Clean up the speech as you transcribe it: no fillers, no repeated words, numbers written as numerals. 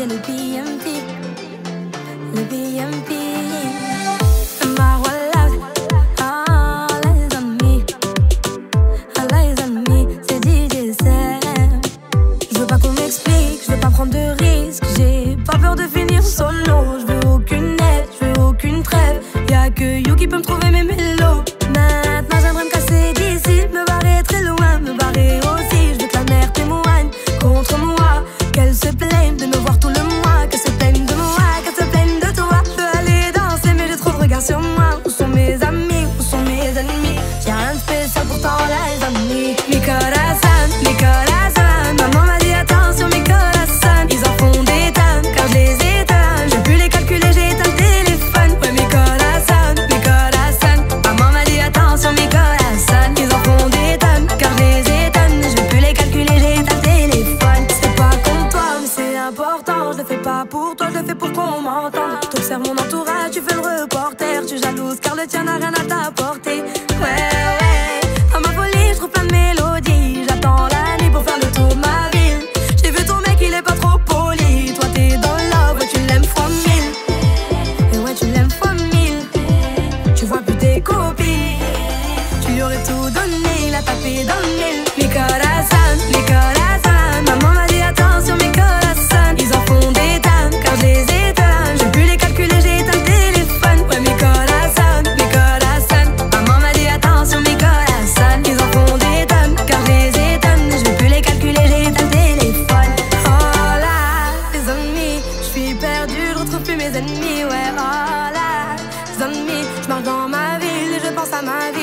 c'est le BMP. Le BMP. Marwala, ah les amis, c'est DJ Sam. Je veux pas qu'on m'explique, je veux pas prendre de risques. J'ai pas peur de finir solo. Je veux aucune aide, je veux aucune trêve. Y'a que You qui peut me trouver mes mélos. Maintenant j'aimerais me casser d'ici, me barrer très loin, me barrer aussi. Je veux que la mer témoigne contre moi, qu'elle se plaigne de me voir tout le mois, qu'elle se plaigne de moi, qu'elle se plaigne de toi. Je veux aller danser mais j'ai trop de regards sur moi. Où sont mes amis, où sont mes ennemis? J'ai rien de spécial pourtant les amis. Mi corazon, maman m'a dit attention mi corazon. Ils en font des tonnes quand je les étonne. J'ai pu les calculer, j'ai éteint le téléphone. Ouais mi corazon, maman m'a dit attention mi corazon. Ils en font des tonnes quand je les étonne. Je vais plus les calculer, j'ai éteint le téléphone. C'est pas comme toi mais c'est important. Je le fais pas pour toi, je le fais pour qu'on m'entende. T'observes mon entourage, tu fais le reporter. Tu es jalouse car le tien n'a rien à t'apporter. Ouais, dans ma folie je trouve plein de mélodies. J'attends la nuit pour faire le tour de ma ville. J'ai vu ton mec, il est pas trop poli. Toi t'es dans love, ouais tu l'aimes fois 1000. Et ouais tu l'aimes fois 1000. Tu vois plus tes copines. Tu lui aurais tout donné, il a tapé dans le mille. Mi corazon, maman m'a dit attention mi corazon. Ils en font des tonnes quand je les étonne. J'ai pu les calculer, j'ai éteint le téléphone. Ouais mi corazon, maman m'a dit attention mi corazon. Ils en font des tonnes quand je les étonne. Je vais plus les calculer, j'ai éteint le téléphone. Oh là, les amis, je suis perdue, je retrouve plus mes ennemis. Ouais, oh là, les amis, je marche dans ma ville et je pense à ma vie.